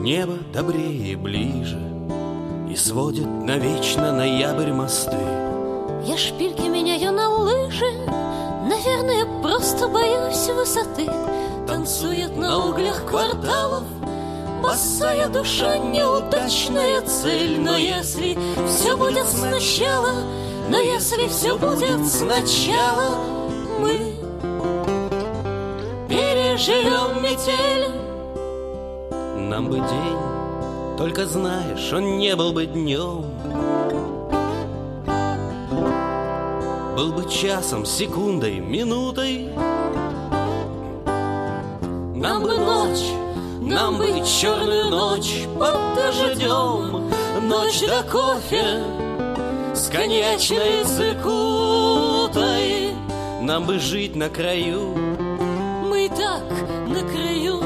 Небо добрее и ближе, и сводит навечно ноябрь мосты. Я шпильки меняю на лыжи, наверное, просто боюсь высоты. Танцует на углях кварталов босая душа, неудачная цель. Но если все будет сначала, но если все будет сначала, мы переживем метель. Нам бы день, только знаешь, он не был бы днем. Был бы часом, секундой, минутой. Нам бы ночь, нам бы черную ночь под дождем, ночь до кофе с коньячной цикутой. Нам бы жить на краю, мы и так на краю,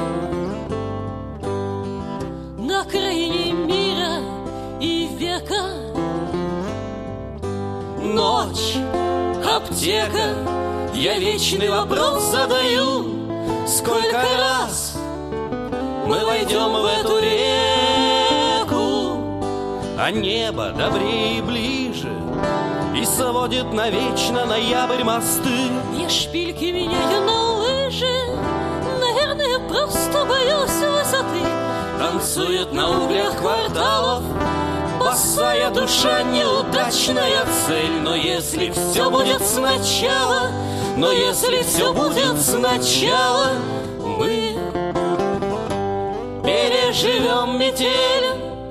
на окраине мира и века. ночь, аптека, я вечный вопрос задаю. Сколько раз мы войдем в эту реку, а небо добрее и ближе, и сводит навечно ноябрь мосты. Я шпильки меняю на лыжи, наверное, просто боюсь высоты. Танцует на углях кварталов босая душа, неудачная цель. Но если все будет сначала, но если все будет сначала, мы переживем метель.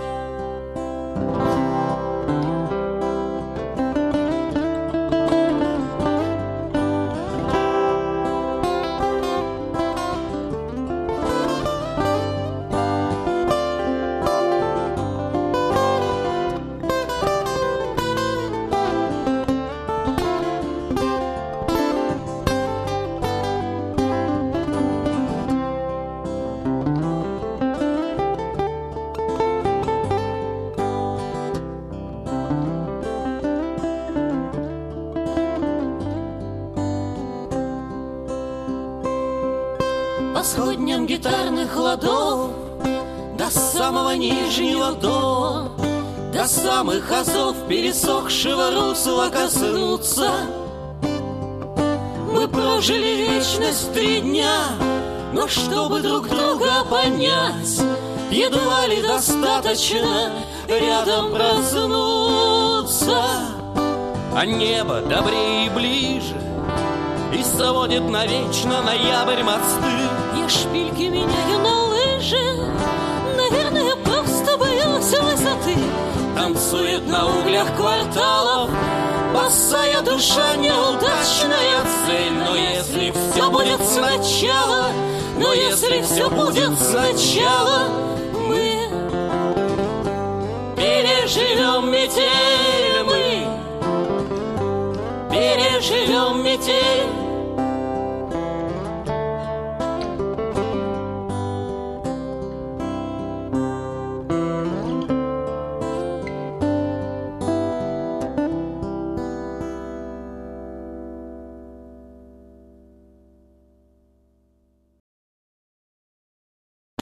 По сходням гитарных ладов до самого нижнего до, до самых азов пересохшего русла коснуться. Мы прожили вечность 3 дня, но чтобы друг друга понять, едва ли достаточно рядом проснуться. А небо добрее и ближе, и сводит навечно ноябрь мосты. Я шпильки меняю на лыжи, наверное, просто боюсь высоты. Танцует на углях кварталов босая душа, неудачная цель. Но если все будет сначала, но если все будет сначала, мы переживем метель, мы переживем метель.